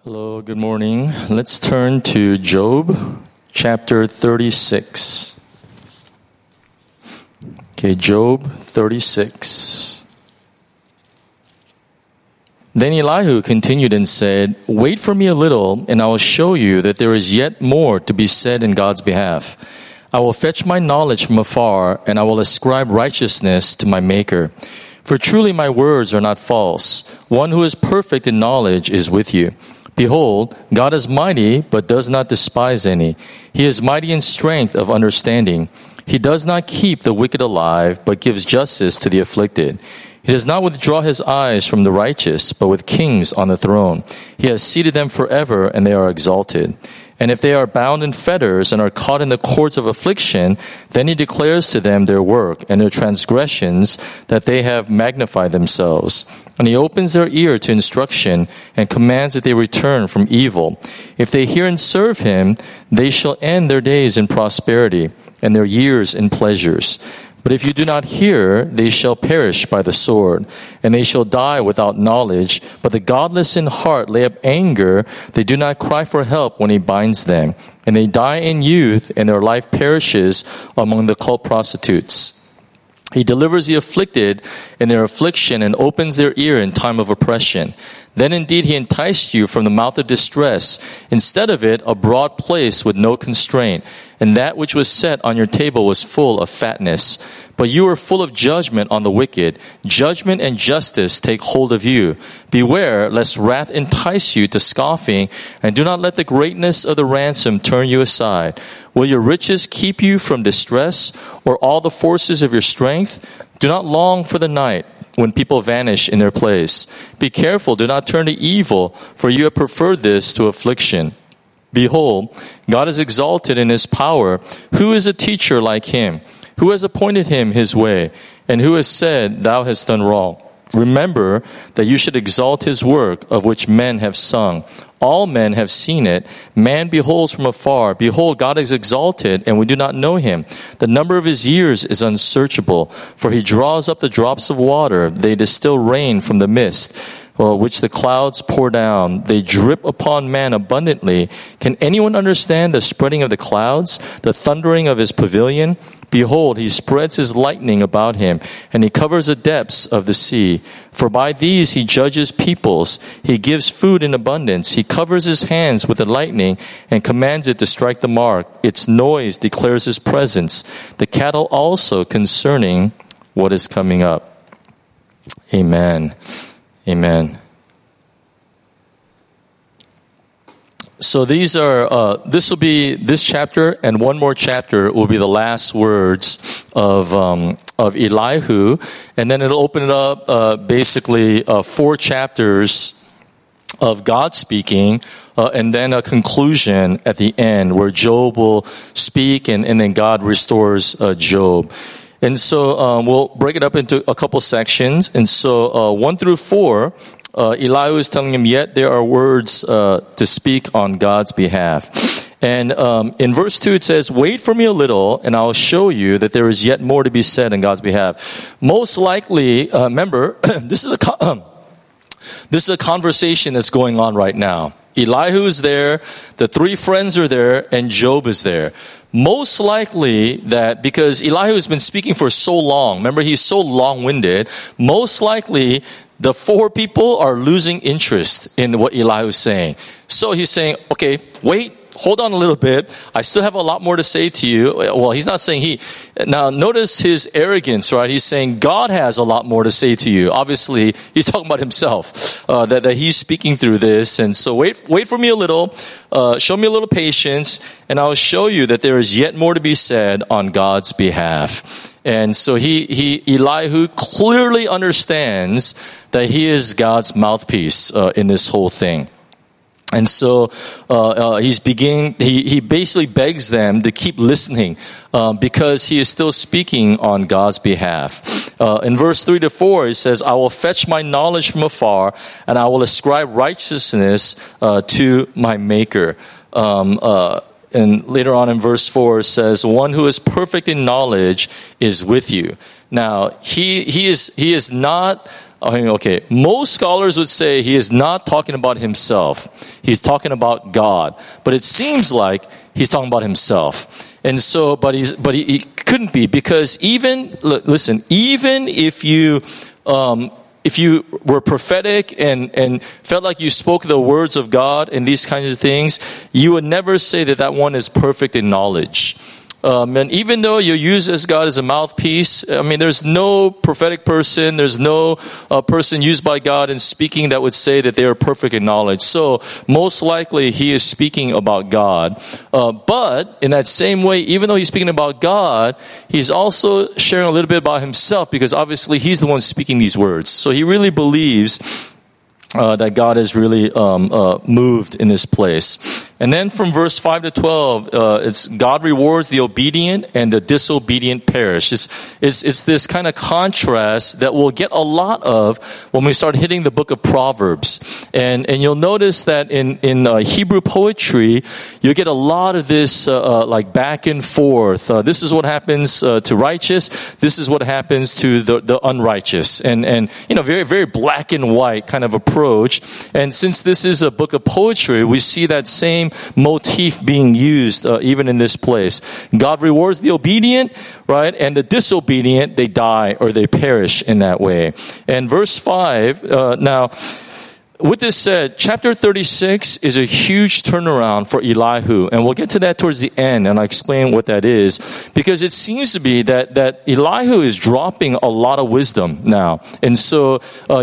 Hello, good morning. Let's turn to Job chapter 36. Okay, Job 36. Then Elihu continued and said, "Wait for me a little, and I will show you that there is yet more to be said in God's behalf. I will fetch my knowledge from afar, and I will ascribe righteousness to my Maker. For truly my words are not false. One who is perfect in knowledge is with you. Behold, God is mighty, but does not despise any. He is mighty in strength of understanding. He does not keep the wicked alive, but gives justice to the afflicted. He does not withdraw his eyes from the righteous, but with kings on the throne. He has seated them forever, and they are exalted. And if they are bound in fetters and are caught in the cords of affliction, then he declares to them their work and their transgressions, that they have magnified themselves. And he opens their ear to instruction and commands that they return from evil. If they hear and serve him, they shall end their days in prosperity and their years in pleasures. But if you do not hear, they shall perish by the sword, and they shall die without knowledge. But the godless in heart lay up anger. They do not cry for help when he binds them. And they die in youth, and their life perishes among the cult prostitutes. He delivers the afflicted in their affliction and opens their ear in time of oppression. Then indeed he enticed you from the mouth of distress. Instead of it, a broad place with no constraint. And that which was set on your table was full of fatness. But you are full of judgment on the wicked. Judgment and justice take hold of you. Beware lest wrath entice you to scoffing, and do not let the greatness of the ransom turn you aside. Will your riches keep you from distress, or all the forces of your strength? Do not long for the night, when people vanish in their place. Be careful, do not turn to evil, for you have preferred this to affliction. Behold, God is exalted in his power. Who is a teacher like him? Who has appointed him his way? And who has said, thou hast done wrong? Remember that you should exalt his work, of which men have sung. All men have seen it. Man beholds from afar. Behold, God is exalted, and we do not know him. The number of his years is unsearchable, for he draws up the drops of water. They distill rain from the mist, which the clouds pour down. They drip upon man abundantly. Can anyone understand the spreading of the clouds, the thundering of his pavilion? Behold, he spreads his lightning about him, and he covers the depths of the sea. For by these he judges peoples. He gives food in abundance. He covers his hands with the lightning and commands it to strike the mark. Its noise declares his presence. The cattle also concerning what is coming up. Amen. Amen. So these are, this chapter and one more chapter will be the last words of Elihu. And then it'll open it up, basically, 4 chapters of God speaking, and then a conclusion at the end where Job will speak and then God restores Job. And so we'll break it up into a couple sections. And so 1 through 4, Elihu is telling him, yet there are words to speak on God's behalf. And in verse 2 it says, wait for me a little, and I'll show you that there is yet more to be said on God's behalf. Most likely, remember, this is a conversation that's going on right now. Elihu is there, the 3 friends are there, and Job is there. Most likely that because Elihu has been speaking for so long, remember he's so long-winded, most likely the 4 people are losing interest in what Elihu is saying. So he's saying, okay, wait, hold on a little bit. I still have a lot more to say to you. Well, he's not saying now notice his arrogance, right? He's saying God has a lot more to say to you. Obviously, he's talking about himself, that he's speaking through this. And so wait for me a little, show me a little patience, and I'll show you that there is yet more to be said on God's behalf. And so Elihu clearly understands that he is God's mouthpiece in this whole thing. And so he basically begs them to keep listening because he is still speaking on God's behalf. In verse 3 to 4, he says, I will fetch my knowledge from afar, and I will ascribe righteousness to my Maker. And later on in verse 4 it says, one who is perfect in knowledge is with you. Now, he is not okay, most scholars would say he is not talking about himself. He's talking about God. But it seems like he's talking about himself. And so, but he couldn't be, because even if you were prophetic and felt like you spoke the words of God and these kinds of things, you would never say that one is perfect in knowledge. And even though you use as God as a mouthpiece, I mean, there's no prophetic person, there's no person used by God in speaking that would say that they are perfect in knowledge. So most likely he is speaking about God. But in that same way, even though he's speaking about God, he's also sharing a little bit about himself, because obviously he's the one speaking these words. So he really believes that God is really moved in this place. And then from verse 5 to 12, it's God rewards the obedient and the disobedient perish. It's this kind of contrast that we'll get a lot of when we start hitting the book of Proverbs. And you'll notice that in Hebrew poetry, you get a lot of this like back and forth. This is what happens to righteous. This is what happens to the unrighteous. And very, very black and white kind of approach. And since this is a book of poetry, we see that same motif being used even in this place. God rewards the obedient, right? And the disobedient, they die or they perish in that way. And verse 5, now, with this said, chapter 36 is a huge turnaround for Elihu. And we'll get to that towards the end, and I'll explain what that is. Because it seems to be that Elihu is dropping a lot of wisdom now. And so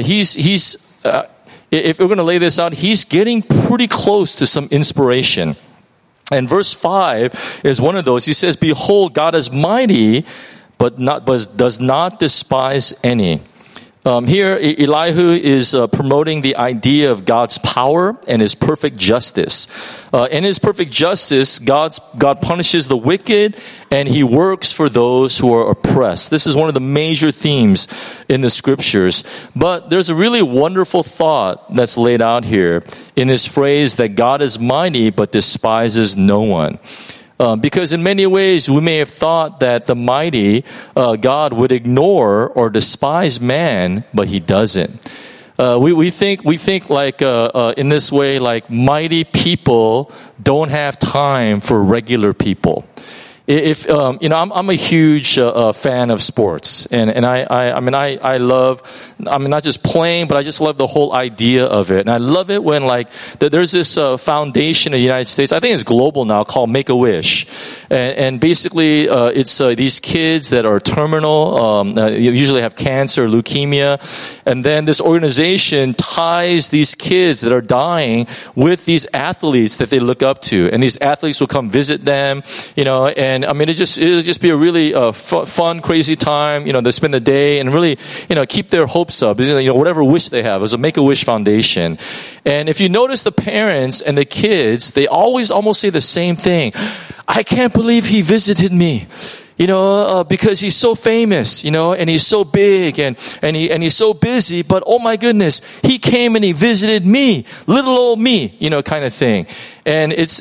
if we're going to lay this out, he's getting pretty close to some inspiration. And verse 5 is one of those. He says, "Behold, God is mighty, but does not despise any." Here, Elihu is promoting the idea of God's power and His perfect justice. In His perfect justice, God punishes the wicked, and He works for those who are oppressed. This is one of the major themes in the Scriptures. But there's a really wonderful thought that's laid out here in this phrase that God is mighty but despises no one. Because in many ways, we may have thought that the mighty God would ignore or despise man, but He doesn't. We think like in this way, like mighty people don't have time for regular people. If I'm a huge fan of sports, and I love, not just playing, but I just love the whole idea of it, and I love it when there's this foundation in the United States. I think it's global now, called Make-A-Wish, and basically it's these kids that are terminal, usually have cancer, leukemia, and then this organization ties these kids that are dying with these athletes that they look up to, and these athletes will come visit them, and it'll just be a really fun, crazy time, to spend the day and really, keep their hopes up, whatever wish they have. It's a Make-A-Wish Foundation. And if you notice the parents and the kids, they always almost say the same thing. "I can't believe he visited me. Because he's so famous, and he's so big and he's so busy, but oh my goodness, he came and he visited me, little old me, kind of thing." And it's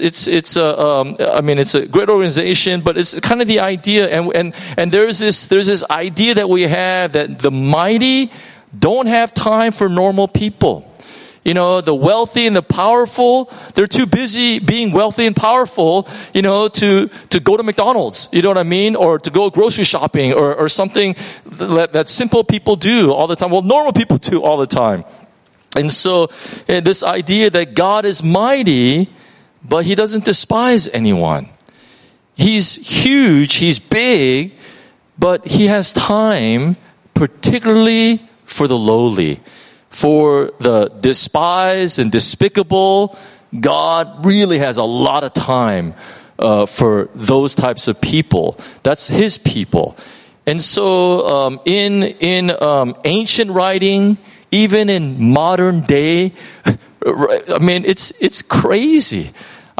a great organization, but it's kind of the idea, and there's this idea that we have that the mighty don't have time for normal people. The wealthy and the powerful, they're too busy being wealthy and powerful, to go to McDonald's, you know what I mean? Or to go grocery shopping or something that simple people do all the time. Well, normal people do all the time. And so this idea that God is mighty, but He doesn't despise anyone. He's huge, He's big, but He has time, particularly for the lowly. For the despised and despicable, God really has a lot of time for those types of people. That's His people. And so in ancient writing, even in modern day, it's crazy.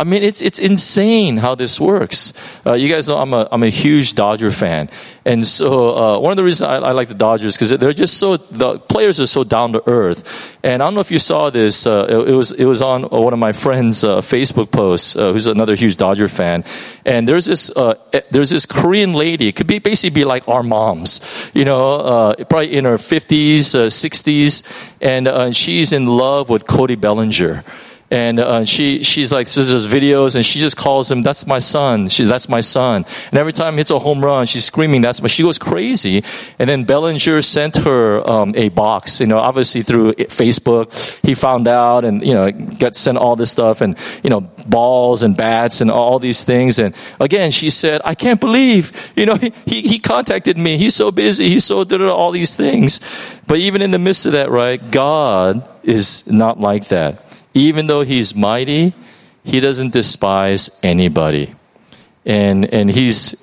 I mean, it's insane how this works. You guys know I'm a huge Dodger fan, and so one of the reasons I like the Dodgers because they're just the players are so down to earth. And I don't know if you saw this. It was on one of my friends' Facebook posts, who's another huge Dodger fan. And there's this Korean lady. It could basically be like our moms, probably in her 50s, 60s, and she's in love with Cody Bellinger. And she's like, so there's videos, and she just calls him, "That's my son." That's my son. And every time he hits a home run, she's screaming, she goes crazy. And then Bellinger sent her a box, obviously through Facebook. He found out and, got sent all this stuff and, balls and bats and all these things. And again, she said, "I can't believe, he contacted me. He's so busy. He's so did all these things." But even in the midst of that, right, God is not like that. Even though he's mighty, he doesn't despise anybody. And he's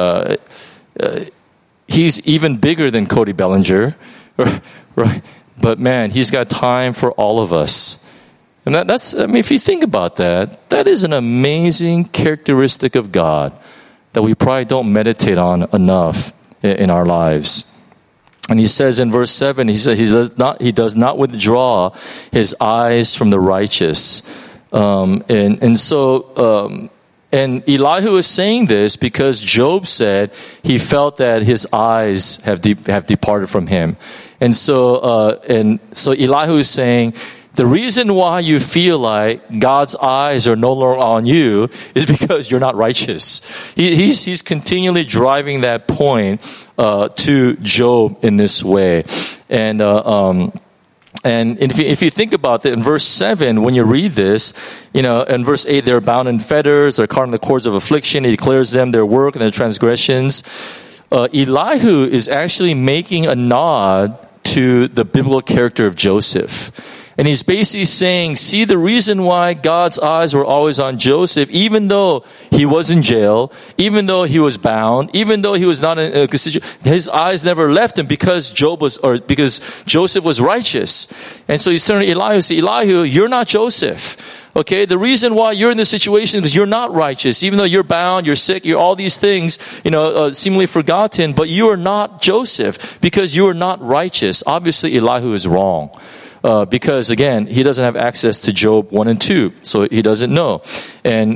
even bigger than Cody Bellinger, right? But man, he's got time for all of us. And if you think about that, that is an amazing characteristic of God that we probably don't meditate on enough in our lives. And he says in verse 7, he does not withdraw his eyes from the righteous. And Elihu is saying this because Job said he felt that his eyes have departed from him. And so Elihu is saying, the reason why you feel like God's eyes are no longer on you is because you're not righteous. He's continually driving that point to Job in this way. And if you think about it, in verse 7, when you read this, in verse 8, they're bound in fetters, they're caught in the cords of affliction. He declares them their work and their transgressions. Elihu is actually making a nod to the biblical character of Joseph. And he's basically saying, see, the reason why God's eyes were always on Joseph, even though he was in jail, even though he was bound, even though he was not in a situation, his eyes never left him because because Joseph was righteous. And so he's turning to Elihu and saying, Elihu, you're not Joseph. Okay, the reason why you're in this situation is because you're not righteous. Even though you're bound, you're sick, you're all these things, seemingly forgotten, but you are not Joseph because you are not righteous. Obviously, Elihu is wrong. Because again, he doesn't have access to Job 1 and 2, so he doesn't know. And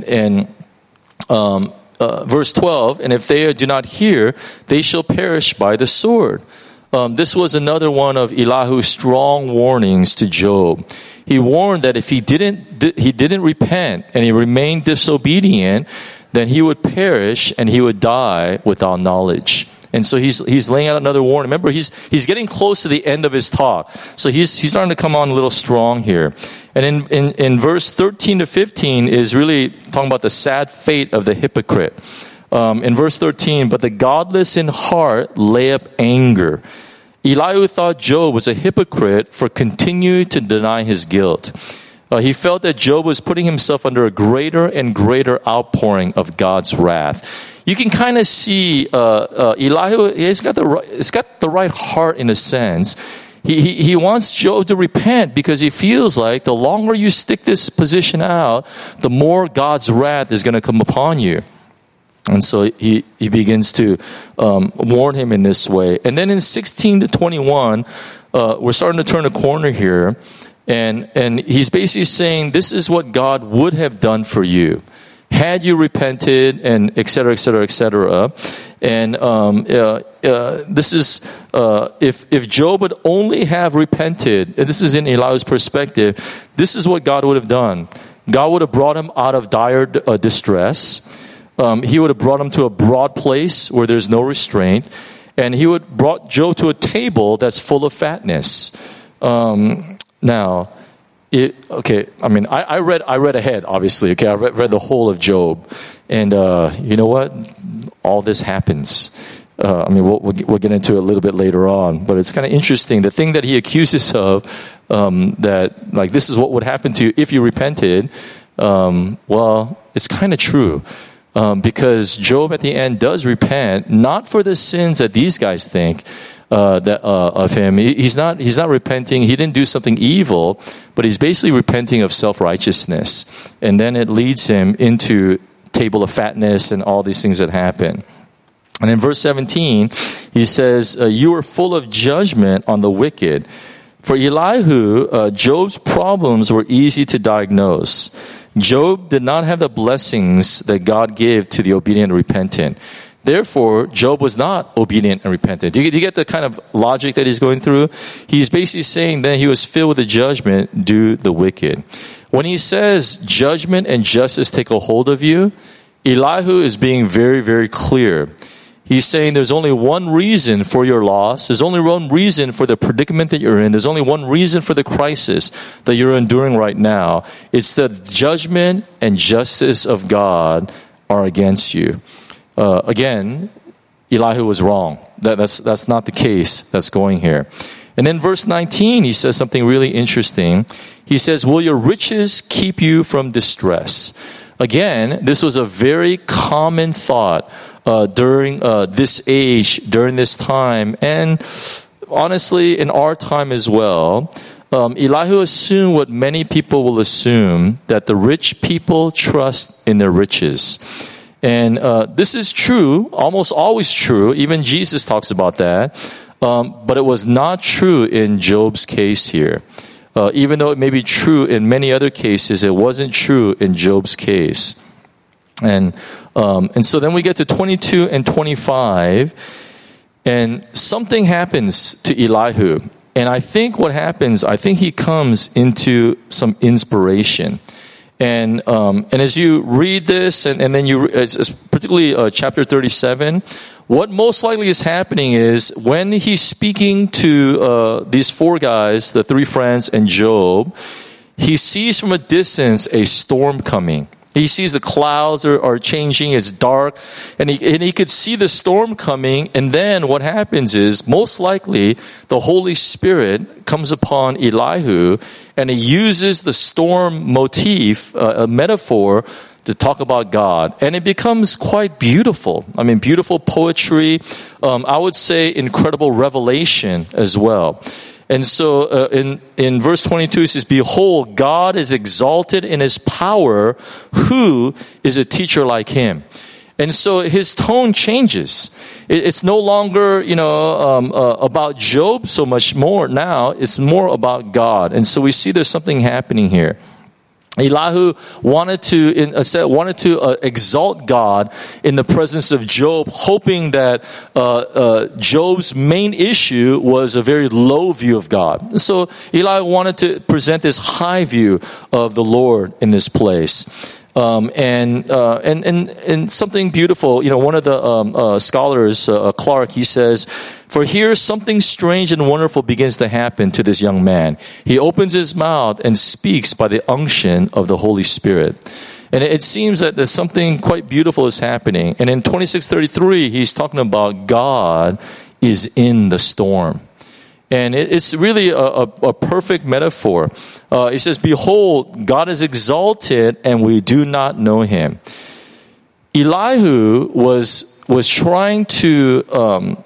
verse 12, and if they do not hear, they shall perish by the sword. This was another one of Elihu's strong warnings to Job. He warned that if he didn't repent and he remained disobedient, then he would perish and he would die without knowledge. And so he's laying out another warning. Remember, he's getting close to the end of his talk. So he's starting to come on a little strong here. And in verse 13 to 15 is really talking about the sad fate of the hypocrite. In verse 13, but the godless in heart lay up anger. Elihu thought Job was a hypocrite for continuing to deny his guilt. He felt that Job was putting himself under a greater and greater outpouring of God's wrath. You can kind of see Elihu. He's got the right heart in a sense. He wants Job to repent because he feels like the longer you stick this position out, the more God's wrath is going to come upon you. And so he begins to warn him in this way. And then in 16 to 21, we're starting to turn a corner here. And he's basically saying, this is what God would have done for you had you repented, and et cetera, et cetera, et cetera. And this is, if Job would only have repented, and this is in Elihu's perspective, this is what God would have done. God would have brought him out of dire distress. He would have brought him to a broad place where there's no restraint. And he would have brought Job to a table that's full of fatness. Now, I read ahead, obviously. Okay, I read the whole of Job, and you know what? All this happens. We'll get into it a little bit later on, but it's kind of interesting. The thing that he accuses of, that like this is what would happen to you if you repented. Well, it's kind of true. Because Job at the end does repent, not for the sins that these guys think, of him. He's not repenting. He didn't do something evil, but he's basically repenting of self-righteousness. And then it leads him into table of fatness and all these things that happen. And in verse 17, he says, you are full of judgment on the wicked. For Elihu, Job's problems were easy to diagnose. Job did not have the blessings that God gave to the obedient and repentant. Therefore, Job was not obedient and repentant. Do you get the kind of logic that he's going through? He's basically saying that he was filled with the judgment due the wicked. When he says judgment and justice take a hold of you, Elihu is being very, very clear. He's saying there's only one reason for your loss. There's only one reason for the predicament that you're in. There's only one reason for the crisis that you're enduring right now. It's the judgment and justice of God are against you. Again, Elihu was wrong. That's not the case that's going here. And then verse 19, he says something really interesting. He says, will your riches keep you from distress? Again, this was a very common thought during this age, during this time, and honestly, in our time as well. Elihu assumed what many people will assume, that the rich people trust in their riches. And this is true, almost always true. Even Jesus talks about that. But it was not true in Job's case here. Even though it may be true in many other cases, it wasn't true in Job's case. And so then we get to 22 and 25, and something happens to Elihu. And I think what happens, he comes into some inspiration. And as you read this, and then particularly chapter 37, what most likely is happening is when he's speaking to these four guys, the three friends and Job, he sees from a distance a storm coming. He sees the clouds are changing, it's dark, and he could see the storm coming, and then what happens is, most likely, the Holy Spirit comes upon Elihu, and he uses the storm motif, a metaphor, to talk about God. And it becomes quite beautiful. I mean, beautiful poetry, I would say incredible revelation as well. And so in verse 22, it says, behold, God is exalted in his power. Who is a teacher like him? And so his tone changes. It's no longer, about Job so much more now. It's more about God. And so we see there's something happening here. Elihu wanted to exalt God in the presence of Job, hoping that Job's main issue was a very low view of God. So Elihu wanted to present this high view of the Lord in this place. And something beautiful, one of the scholars, Clark, he says, for here something strange and wonderful begins to happen to this young man. He opens his mouth and speaks by the unction of the Holy Spirit. And it seems that there's something quite beautiful is happening. And in 26:33, he's talking about God is in the storm. And it's really a perfect metaphor. It says, behold, God is exalted and we do not know him. Elihu was trying to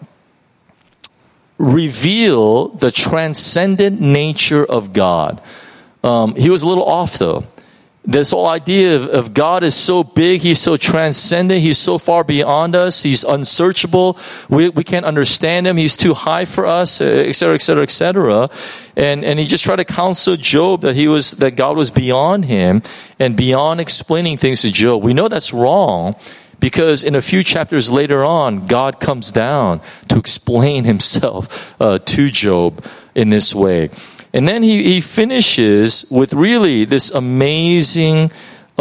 reveal the transcendent nature of God. He was a little off though. This whole idea of God is so big, he's so transcendent, he's so far beyond us, he's unsearchable, we can't understand him, he's too high for us, etc., etc., etc. And he just tried to counsel Job that God was beyond him and beyond explaining things to Job. We know that's wrong because in a few chapters later on, God comes down to explain himself to Job in this way. And then he finishes with really this amazing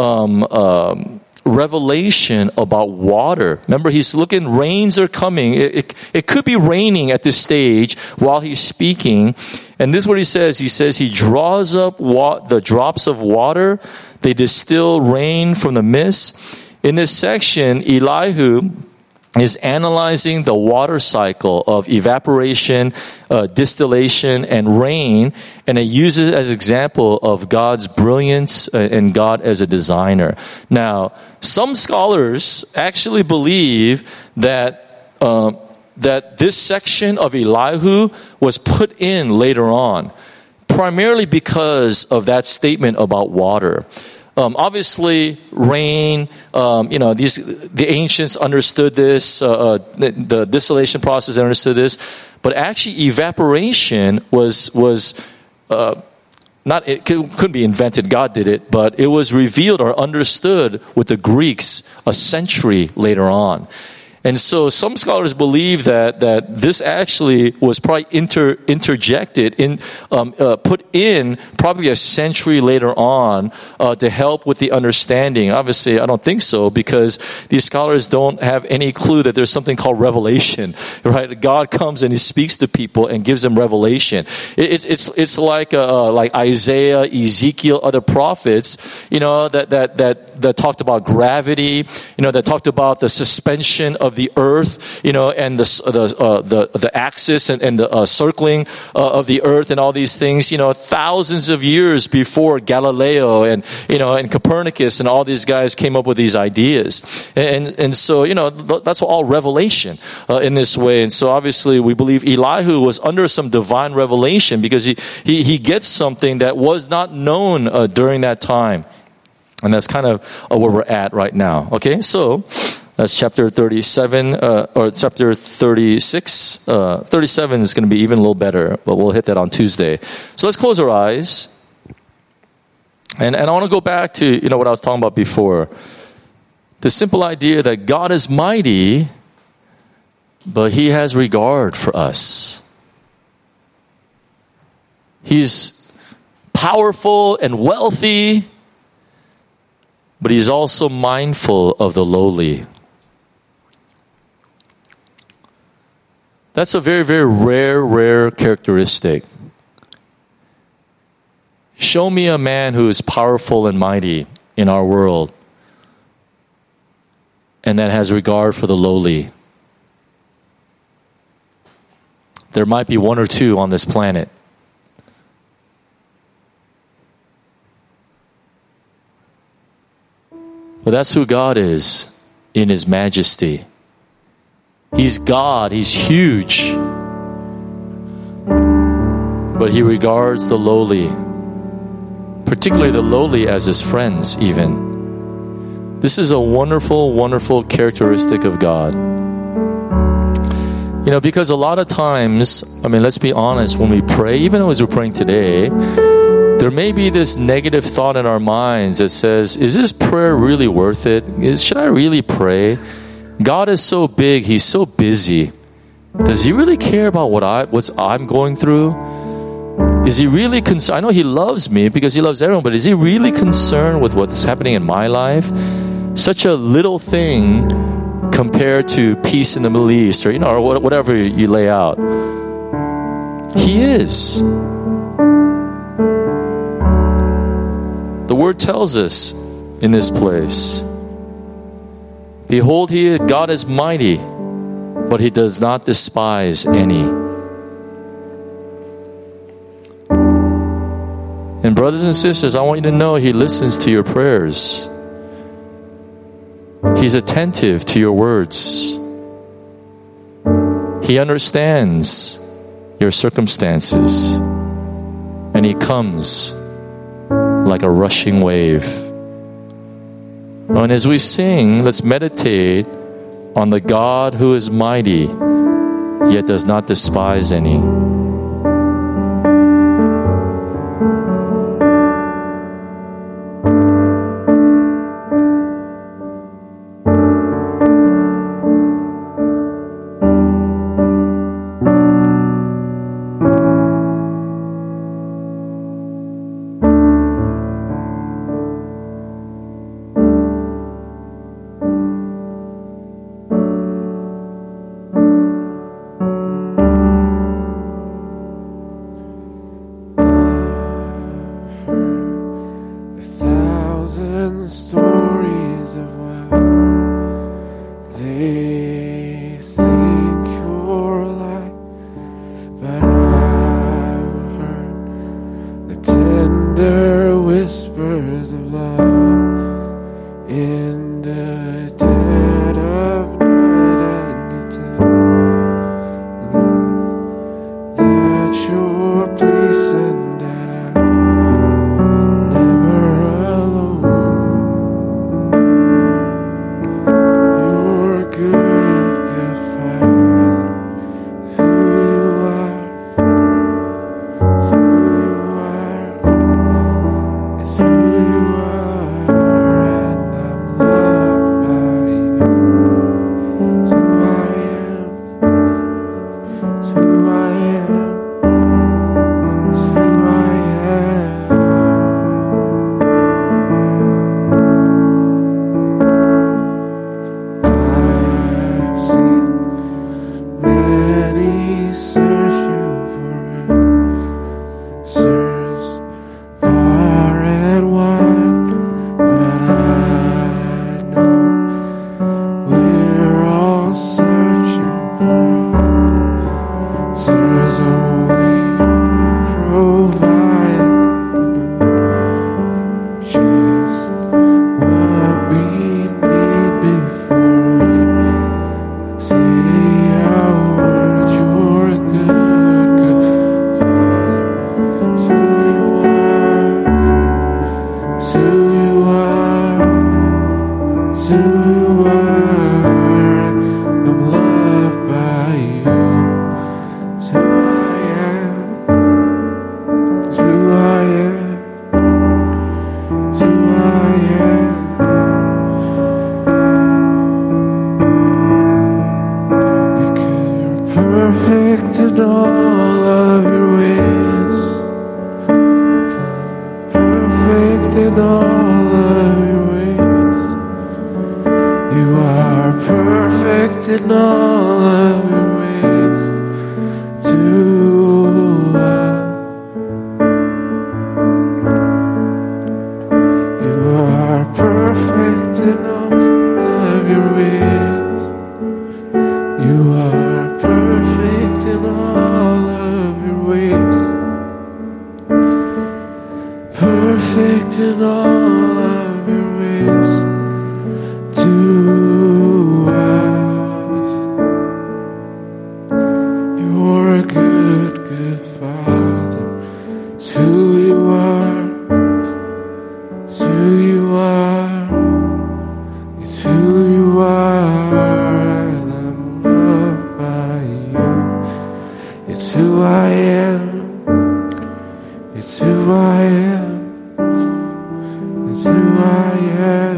revelation about water. Remember, he's looking, rains are coming. It could be raining at this stage while he's speaking. And this is what he says. He says he draws up the drops of water. They distill rain from the mist. In this section, Elihu is analyzing the water cycle of evaporation, distillation, and rain, and it uses it as an example of God's brilliance and God as a designer. Now, some scholars actually believe that that this section of Elihu was put in later on, primarily because of that statement about water. Obviously, rain, the ancients understood this, the distillation process understood this, but actually evaporation was not, it couldn't be invented, God did it, but it was revealed or understood with the Greeks a century later on. And so some scholars believe that this actually was probably interjected put in probably a century later on to help with the understanding. Obviously, I don't think so, because these scholars don't have any clue that there's something called revelation, right? God comes and He speaks to people and gives them revelation. It's like Isaiah, Ezekiel, other prophets, that talked about gravity, that talked about the suspension of the earth, and the axis and the circling of the earth and all these things, thousands of years before Galileo and Copernicus and all these guys came up with these ideas. And so, that's all revelation in this way. And so obviously we believe Elihu was under some divine revelation because he gets something that was not known during that time. And that's kind of where we're at right now. Okay, so that's chapter 37, or chapter 36. 37 is going to be even a little better, but we'll hit that on Tuesday. So let's close our eyes. And I want to go back to, what I was talking about before. The simple idea that God is mighty, but He has regard for us. He's powerful and wealthy, but He's also mindful of the lowly. That's a very, very rare characteristic. Show me a man who is powerful and mighty in our world and that has regard for the lowly. There might be one or two on this planet. But that's who God is in His majesty. He's God, He's huge. But He regards the lowly, particularly the lowly, as His friends even. This is a wonderful, wonderful characteristic of God. Because a lot of times, let's be honest, when we pray, even as we're praying today, there may be this negative thought in our minds that says, is this prayer really worth it? Should I really pray? God is so big, He's so busy. Does He really care about what I'm going through? Is He really concerned? I know He loves me because He loves everyone, but is He really concerned with what's happening in my life? Such a little thing compared to peace in the Middle East or whatever you lay out. He is. The Word tells us in this place, behold, God is mighty, but He does not despise any. And brothers and sisters, I want you to know He listens to your prayers. He's attentive to your words. He understands your circumstances. And He comes like a rushing wave. And as we sing, let's meditate on the God who is mighty, yet does not despise any. Stories of what they think you're like, but I've heard the tender whispers of love in the dead of night, and you tell in all of your ways to us. You are perfect in all of your ways. You are perfect in all of your ways. Perfect in all of your ways to us. You're a good, good Father. It's who you are. It's who you are. It's who you are. And I'm loved by you. It's who I am. It's who I am. It's who I am.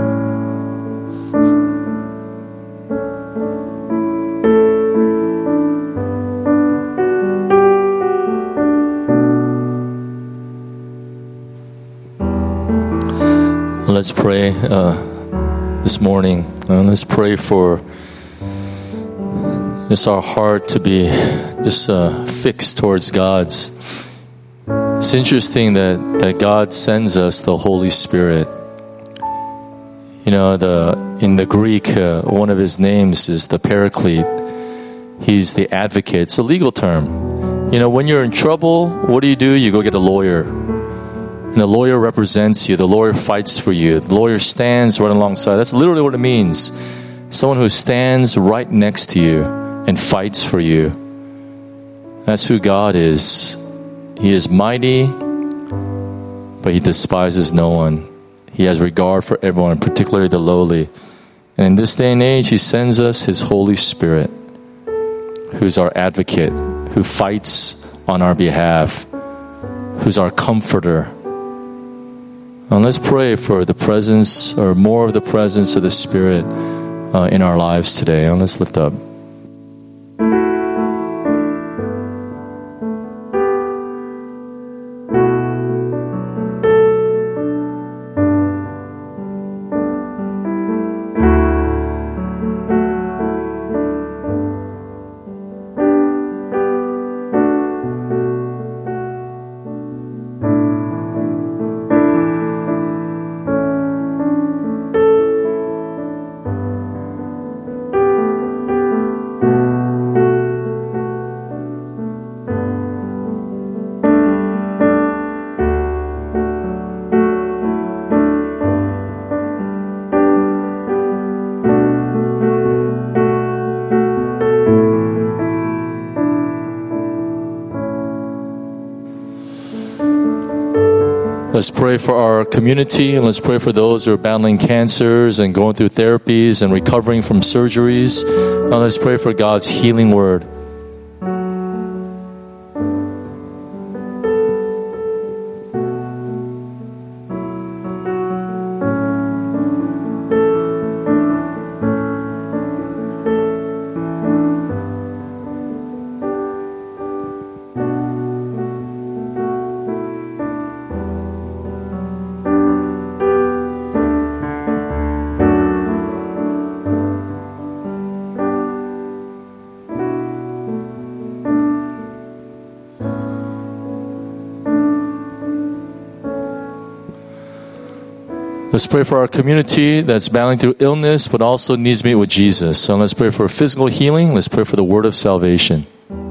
Let's pray this morning. Let's pray for just our heart to be just fixed towards God's. It's interesting that God sends us the Holy Spirit. You know, in the Greek, one of his names is the Paraclete. He's the advocate. It's a legal term. You know, when you're in trouble, what do? You go get a lawyer. And the lawyer represents you. The lawyer fights for you. The lawyer stands right alongside. That's literally what it means. Someone who stands right next to you and fights for you. That's who God is. He is mighty, but he despises no one. He has regard for everyone, particularly the lowly. And in this day and age, he sends us his Holy Spirit, who's our advocate, who fights on our behalf, who's our comforter. And let's pray for the presence, or more of the presence of the Spirit in our lives today. And let's lift up. Let's pray for our community, and let's pray for those who are battling cancers and going through therapies and recovering from surgeries. And let's pray for God's healing word. Let's pray for our community that's battling through illness, but also needs to meet with Jesus. So let's pray for physical healing. Let's pray for the word of salvation.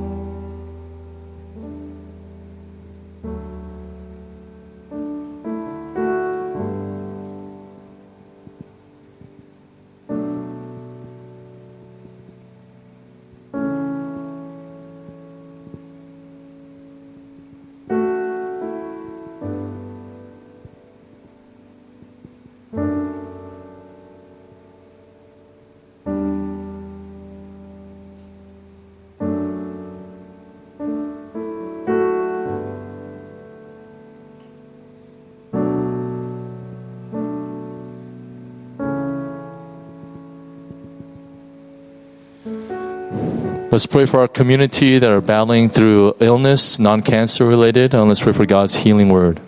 Let's pray for our community that are battling through illness, non-cancer related, and let's pray for God's healing word.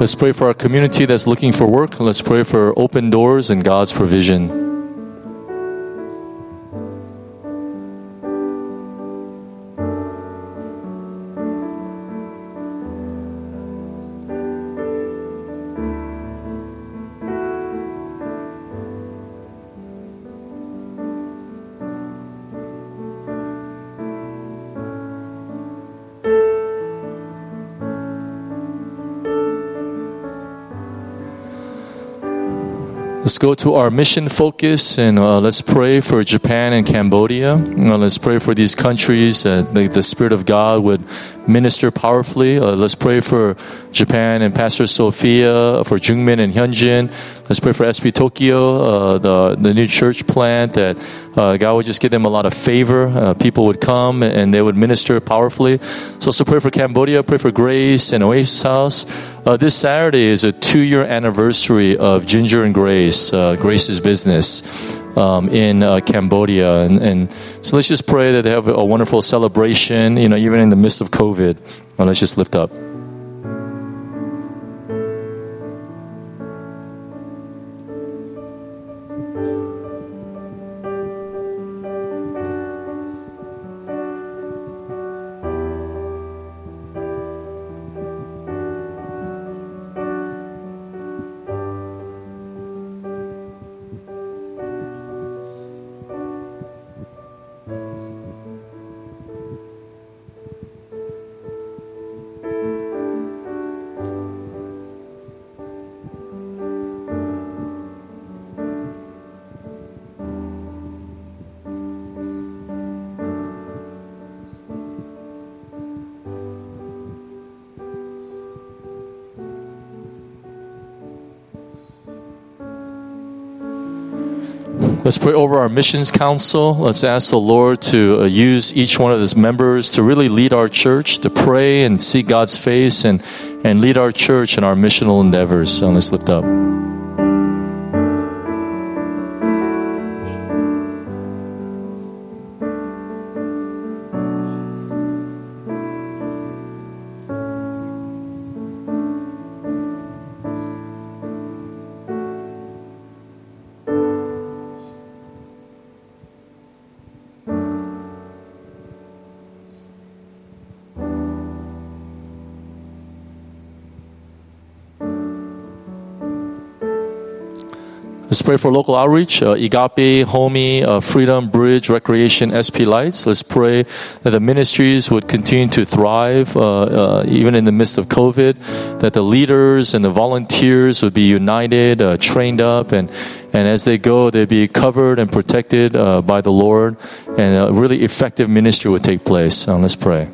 Let's pray for our community that's looking for work. Let's pray for open doors and God's provision. Let's go to our mission focus and let's pray for Japan and Cambodia. Let's pray for these countries that the Spirit of God would minister powerfully. Let's pray for Japan and Pastor Sophia, for Jungmin and Hyunjin. Let's pray for SP Tokyo, the new church plant, that God would just give them a lot of favor. People would come and they would minister powerfully. So also pray for Cambodia, pray for Grace and Oasis House. This Saturday is a 2-year anniversary of Ginger and Grace, Grace's business in Cambodia. And so let's just pray that they have a wonderful celebration, even in the midst of COVID. Let's just lift up. Let's pray over our missions council. Let's ask the Lord to use each one of his members to really lead our church, to pray and seek God's face and lead our church in our missional endeavors. So let's lift up. Let's pray for local outreach, Agape, Homey, Freedom, Bridge, Recreation, SP Lights. Let's pray that the ministries would continue to thrive even in the midst of COVID, that the leaders and the volunteers would be united, trained up, and as they go, they'd be covered and protected by the Lord, and a really effective ministry would take place. Let's pray.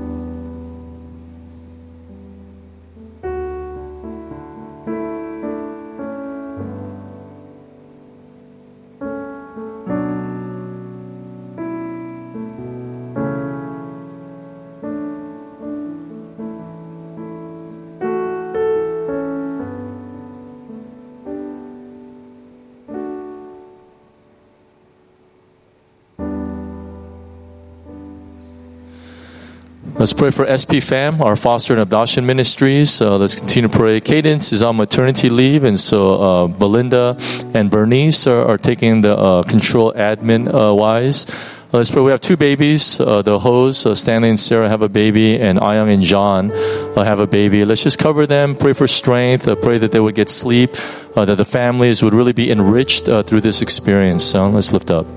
Let's pray for SP Fam, our foster and adoption ministries. Let's continue to pray. Cadence is on maternity leave, and so Belinda and Bernice are taking the control admin wise. Let's pray. We have 2 babies. The Hos, Stanley and Sarah, have a baby, and Ayang and John have a baby. Let's just cover them. Pray for strength. Pray that they would get sleep. That the families would really be enriched through this experience. So let's lift up.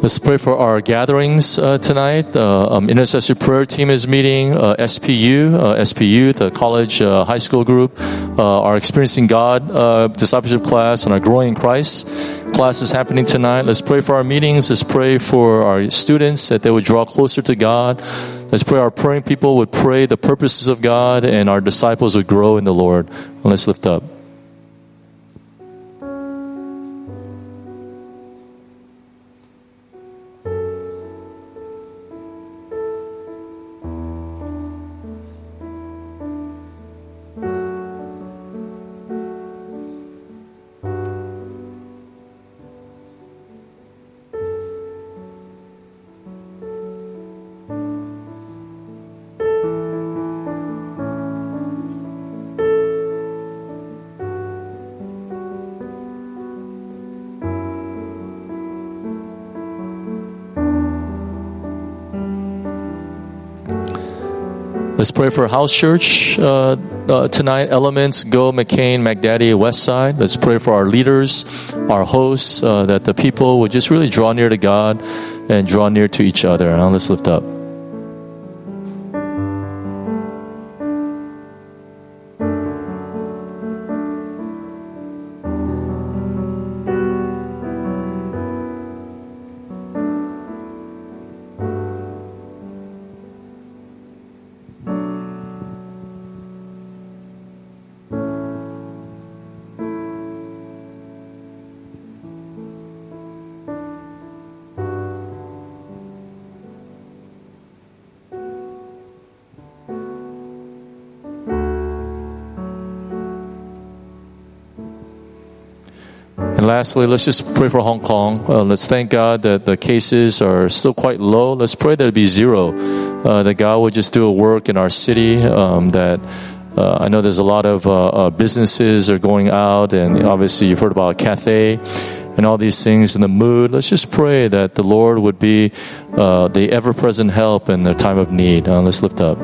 Let's pray for our gatherings tonight. Intercessory prayer team is meeting. SPU, the college high school group, our Experiencing God discipleship class, and our Growing in Christ class is happening tonight. Let's pray for our meetings. Let's pray for our students that they would draw closer to God. Let's pray our praying people would pray the purposes of God, and our disciples would grow in the Lord. And let's lift up. Let's pray for House Church tonight. Elements, Go, McCain, McDaddy, Westside. Let's pray for our leaders, our hosts, that the people would just really draw near to God and draw near to each other. Now let's lift up. And lastly, let's just pray for Hong Kong. Let's thank God that the cases are still quite low. Let's pray that it be zero. That God would just do a work in our city. That I know there's a lot of businesses are going out, and obviously you've heard about Cathay and all these things in the mood. Let's just pray that the Lord would be the ever-present help in the time of need. Let's lift up.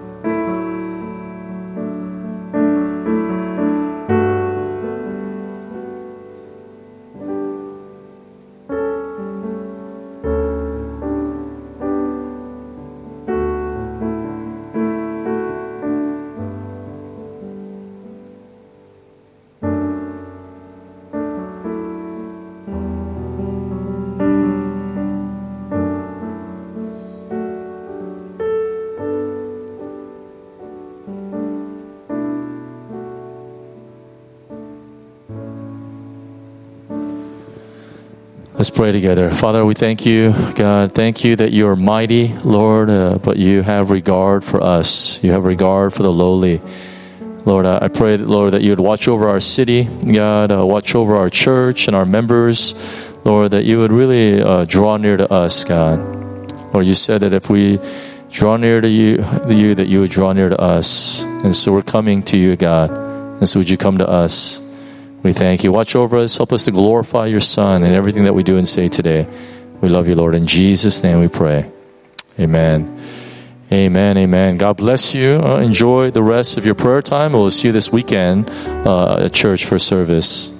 Let's pray together. Father, we thank you, God. Thank you that you are mighty, Lord, but you have regard for us. You have regard for the lowly. Lord, I pray, Lord, that you would watch over our city, God, watch over our church and our members. Lord, that you would really draw near to us, God. Lord, you said that if we draw near to you, that you would draw near to us. And so we're coming to you, God. And so would you come to us? We thank you. Watch over us. Help us to glorify your Son in everything that we do and say today. We love you, Lord. In Jesus' name we pray. Amen. Amen. Amen. God bless you. Enjoy the rest of your prayer time. We'll see you this weekend at church for service.